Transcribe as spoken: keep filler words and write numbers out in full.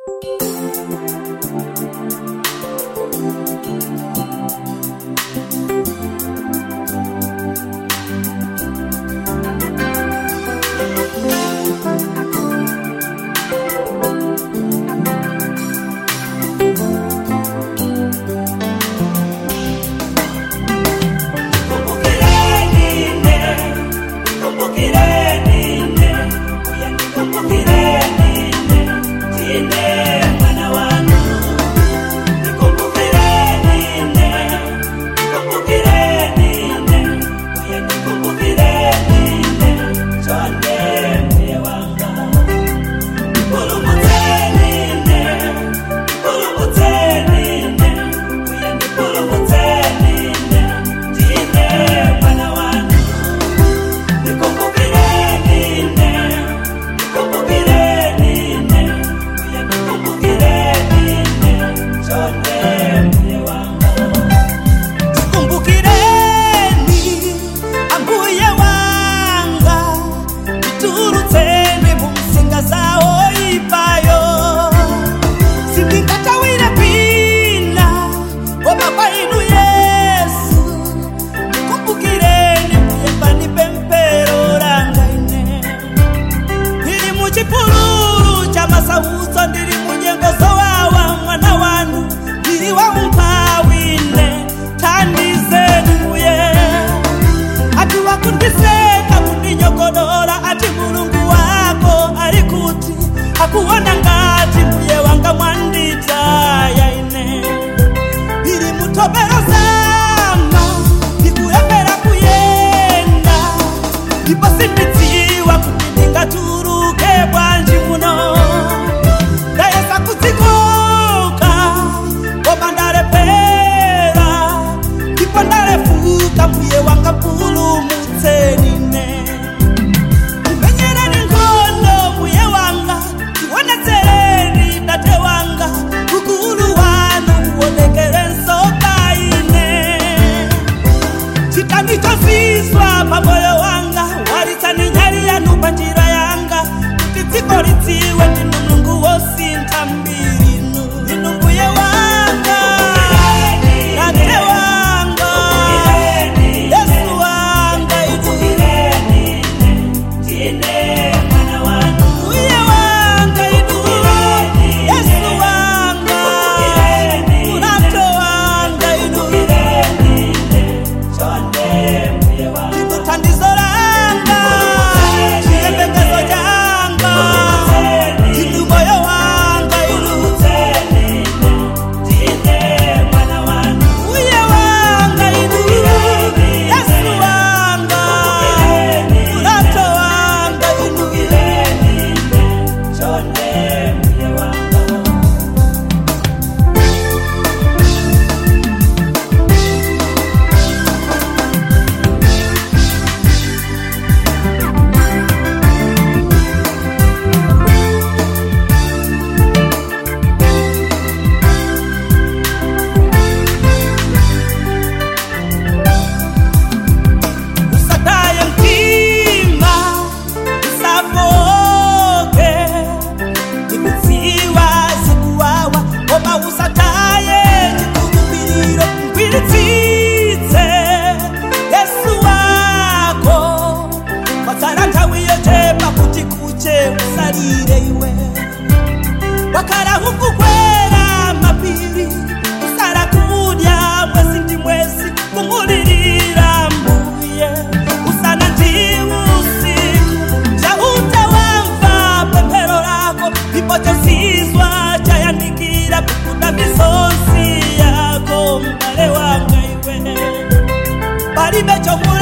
Hakuona ngati mbuye wanga mwandita yaine biri mutobero zama ndikuyembera kuyenda ndipo sindidziwa kuti ndingaturuke bwanji muno ndayesa kudzikoka koma ndalepera ndipo ndalefuka mbuye wanga pulumutsenine Nitozizwa pamoyo wanga walitani nyari yanu panjira yanga Titiko litiwe ni Mulungu wosinta mbinu Ninu mbuye wanga Nate wanga Yesu wanga idureni Tine mwana wanu Mbuye wanga idureni Yesu wanga Munato wanga idureni Chonde Wakara huku kwera mapiri Usara kudya mwezi ndi mwezi Kumulirira mbuye Usana ndiwu usiku Chauta wamfa pepero lako Ipocho sizwa chayandikira Pukuda misosi yako Mbale wanga iwe Balibecho mwezi